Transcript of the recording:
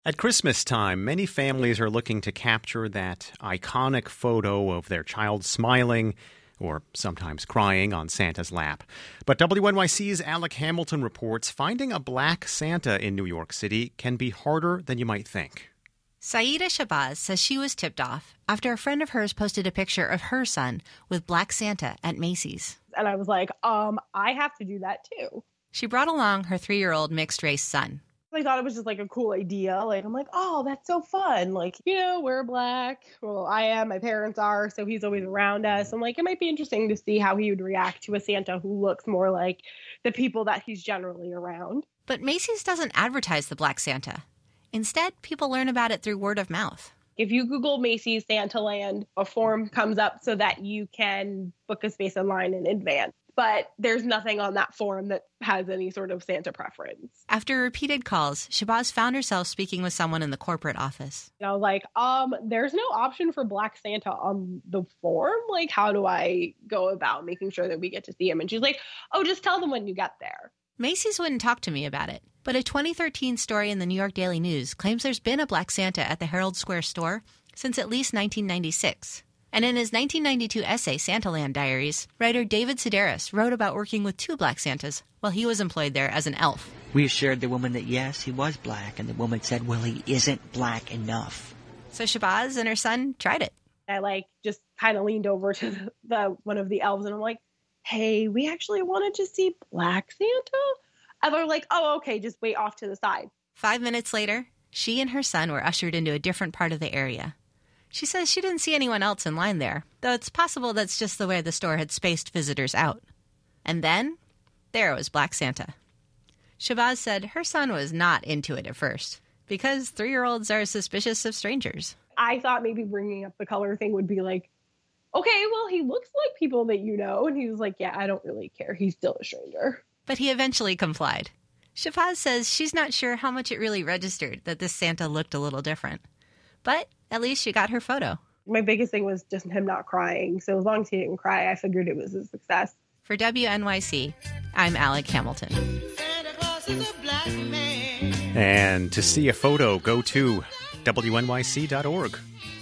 At Christmas time, many families are looking to capture that iconic photo of their child smiling or sometimes crying on Santa's lap. But WNYC's Alec Hamilton reports finding a black Santa in New York City can be harder than you might think. Saida Shabazz says she was tipped off after a friend of hers posted a picture of her son with Black Santa at Macy's. And I was like, I have to do that too. She brought along her 3-year-old mixed-race son. I thought it was just like a cool idea. Like, I'm like, oh, that's so fun. Like, we're black. Well, I am. My parents are. So he's always around us. I'm like, it might be interesting to see how he would react to a Santa who looks more like the people that he's generally around. But Macy's doesn't advertise the Black Santa. Instead, people learn about it through word of mouth. If you Google Macy's Santaland, a form comes up so that you can book a space online in advance. But there's nothing on that form that has any sort of Santa preference. After repeated calls, Shabazz found herself speaking with someone in the corporate office. And I was like, there's no option for Black Santa on the form. Like, how do I go about making sure that we get to see him? And she's like, oh, just tell them when you get there. Macy's wouldn't talk to me about it. But a 2013 story in the New York Daily News claims there's been a Black Santa at the Herald Square store since at least 1996. And in his 1992 essay, Santaland Diaries, writer David Sedaris wrote about working with 2 Black Santas while he was employed there as an elf. We assured the woman that, yes, he was black, and the woman said, well, he isn't black enough. So Shabazz and her son tried it. I just kind of leaned over to the one of the elves, and I'm like, hey, we actually wanted to see Black Santa? And they're like, oh, okay, just wait off to the side. 5 minutes later, she and her son were ushered into a different part of the area. She says she didn't see anyone else in line there, though it's possible that's just the way the store had spaced visitors out. And then, there was Black Santa. Shabazz said her son was not into it at first, because 3-year-olds are suspicious of strangers. I thought maybe bringing up the color thing would be like, okay, well, he looks like people that you know. And he was like, yeah, I don't really care. He's still a stranger. But he eventually complied. Shabazz says she's not sure how much it really registered that this Santa looked a little different. But at least she got her photo. My biggest thing was just him not crying. So as long as he didn't cry, I figured it was a success. For WNYC, I'm Alec Hamilton. Santa Claus is a black man. And to see a photo, go to WNYC.org.